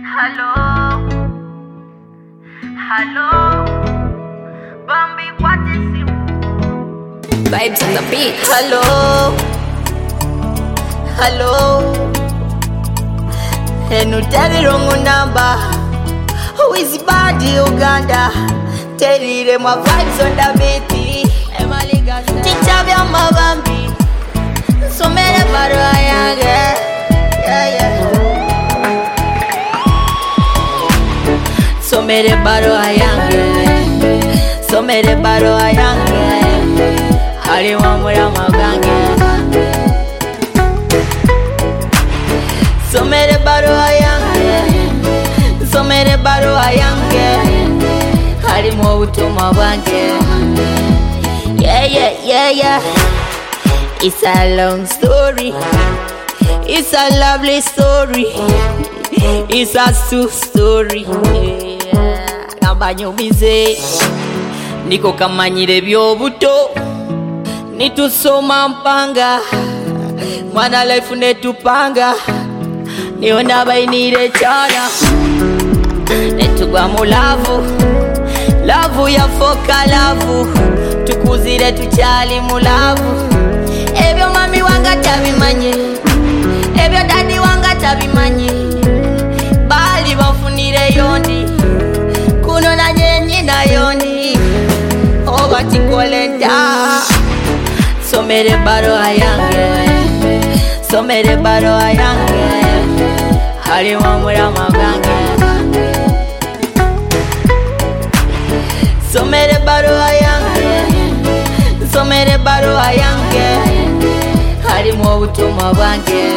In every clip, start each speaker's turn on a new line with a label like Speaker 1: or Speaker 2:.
Speaker 1: Hello, hello, Bambi, what is it?
Speaker 2: Vibes on the beat.
Speaker 1: Hello, hello, and you tell the wrong number. Who is bad Uganda? Tell them my vibes on the beat. Teacher me on my Bambi. So many bad So many baro ayange, so many baro ayange, ali wamura magange. So many baro ayange, so many baro ayange, ali mo utuma bwange. Yeah. It's a long story, it's a lovely story, it's a true story. Banyumize niko kamanyire byobuto nitusoma mpanga mwana life netupanga niona bainire chana netugwa mu lavu ya foka lavu tukuzire tuchali mu lavu ebyo mami wanga tabimanye ebyo dadi wanga tabimanye bali bafunire yondi na nyenyi na yoni oba tikolenda so mere baro ayange so mere baro ayange ali wamura magange so mere baro ayange so mere baro ayange ali mu butuma bwange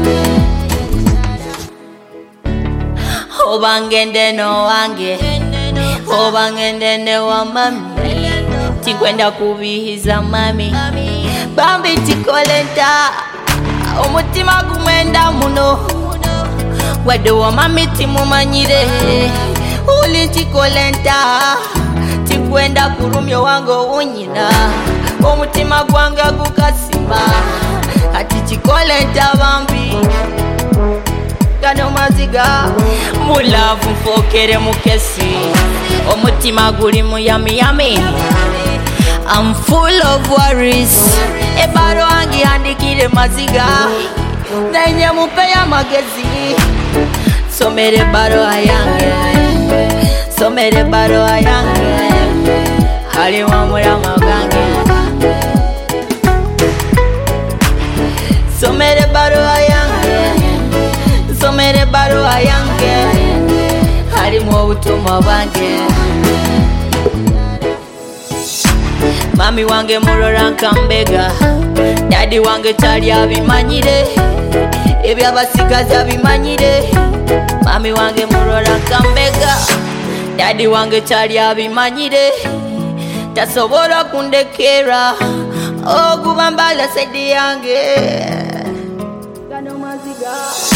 Speaker 1: obangende no wange obangende ne wa mami tikwenda kubihiza mami Bambi tikolenta omutima gumwenda muno wadde wa mami timumanyire uli tikolenta tikwenda kurumyo wango unyina omutima gwanga gukasima ati tikolenta Bambi kano maziga mulavu mfokere mukesi omutima guli muyami I'm full of worries ebaro angi andikire maziga nenye mupeya magezi somere baro ayange somere baro ayange ali wamura magange somere baro ayange so many baro ayange ali mu butuma bwange mami wange murora nkambega dadi wange tali abimanyire ebyabasigaza abimanyire mami wange murora nkambega dadi wange tali abimanyire tasobola kundekera ogubambala sedi yange kano maziga